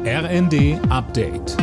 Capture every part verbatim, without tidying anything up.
R N D Update.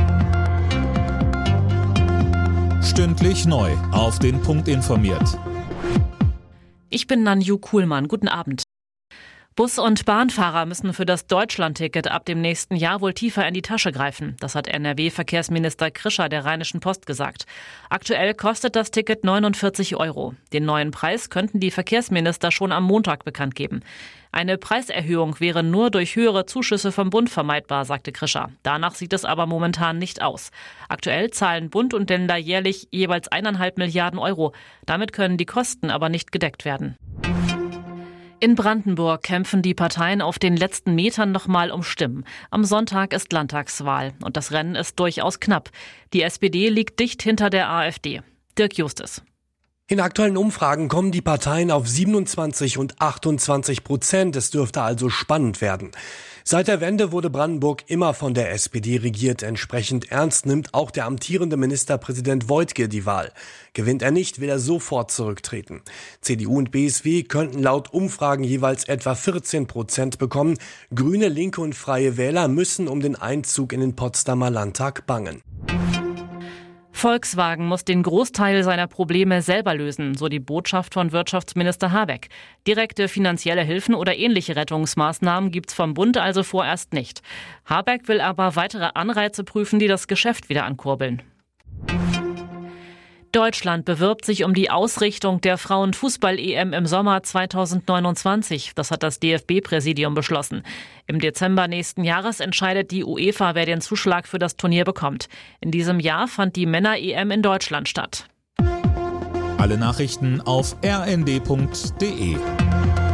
Stündlich neu auf den Punkt informiert. Ich bin Nanju Kuhlmann. Guten Abend. Bus- und Bahnfahrer müssen für das Deutschlandticket ab dem nächsten Jahr wohl tiefer in die Tasche greifen. Das hat N R W-Verkehrsminister Krischer der Rheinischen Post gesagt. Aktuell kostet das Ticket neunundvierzig Euro. Den neuen Preis könnten die Verkehrsminister schon am Montag bekannt geben. Eine Preiserhöhung wäre nur durch höhere Zuschüsse vom Bund vermeidbar, sagte Krischer. Danach sieht es aber momentan nicht aus. Aktuell zahlen Bund und Länder jährlich jeweils eineinhalb Milliarden Euro. Damit können die Kosten aber nicht gedeckt werden. In Brandenburg kämpfen die Parteien auf den letzten Metern nochmal um Stimmen. Am Sonntag ist Landtagswahl und das Rennen ist durchaus knapp. Die S P D liegt dicht hinter der AfD. Dirk Justus. In aktuellen Umfragen kommen die Parteien auf siebenundzwanzig und achtundzwanzig Prozent. Es dürfte also spannend werden. Seit der Wende wurde Brandenburg immer von der S P D regiert. Entsprechend ernst nimmt auch der amtierende Ministerpräsident Woidke die Wahl. Gewinnt er nicht, will er sofort zurücktreten. C D U und B S W könnten laut Umfragen jeweils etwa vierzehn Prozent bekommen. Grüne, Linke und Freie Wähler müssen um den Einzug in den Potsdamer Landtag bangen. Volkswagen muss den Großteil seiner Probleme selber lösen, so die Botschaft von Wirtschaftsminister Habeck. Direkte finanzielle Hilfen oder ähnliche Rettungsmaßnahmen gibt's vom Bund also vorerst nicht. Habeck will aber weitere Anreize prüfen, die das Geschäft wieder ankurbeln. Deutschland bewirbt sich um die Ausrichtung der Frauenfußball-E M im Sommer zweitausendneunundzwanzig. Das hat das D F B-Präsidium beschlossen. Im Dezember nächsten Jahres entscheidet die UEFA, wer den Zuschlag für das Turnier bekommt. In diesem Jahr fand die Männer-E M in Deutschland statt. Alle Nachrichten auf r n d punkt d e.